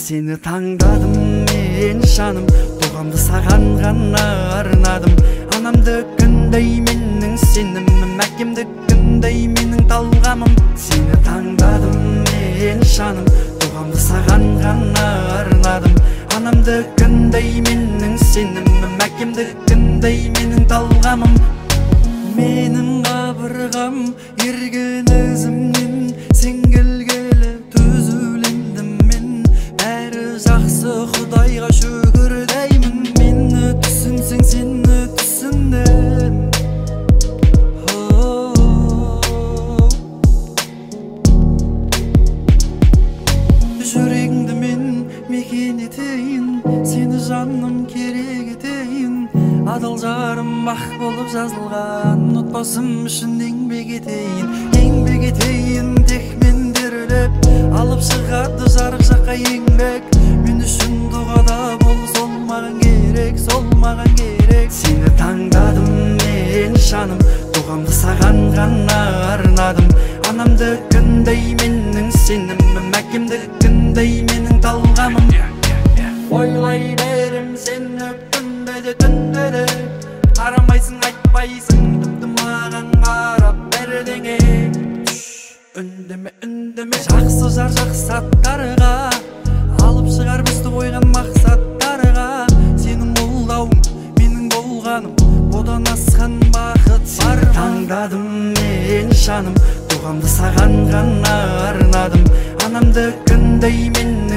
Seni таңдадым мен жаным, туғамды саған ғана арнадым. Анамдыкіндей менің сенімім, әкемдікіндей менің талғамым. Сені таңдадым мен жаным, туғамды саған ғана арнадым. Анамдыкіндей менің сенімім, әкемдікіндей менің талғамым. Менің қабырғам ерген ізімнен, сен келгелі түзулендім мен. Бәрі жақсы, Құдайға шүкір деймін. Мені түсінсең, сені түсіндім. Жүрегіңді мен мекен етейін, сені жаным керек етейін. Адал жарым бақ болып жазылған, отбасым үшін еңбек етейін. Еңбек етейін, тек мен дерлеп, алып шығады жарық жаққа еңбек. Мен үшін дұғада бол, сол маған керек, сол маған керек. Сені таңдадым мен жаным, дұғамды саған ғана арнадым. Анамдыкіндей менің сенімім, әкемдікіндей менің талғамым. Ойлай берем сені күнде де түнде де, қарамайсың айтпайсың, тіпті маған қарап бірдеңе. Үндеме үндеме, жақсы жар жақсы аттарға, алып шығар бізді қойған мақсаттарға. Сенің қолдауың менің болғаным, одан асқан бақыт бар. Таңдадым мен жаным, туғамды саған ғана арнадым. Анамдыкіндей менің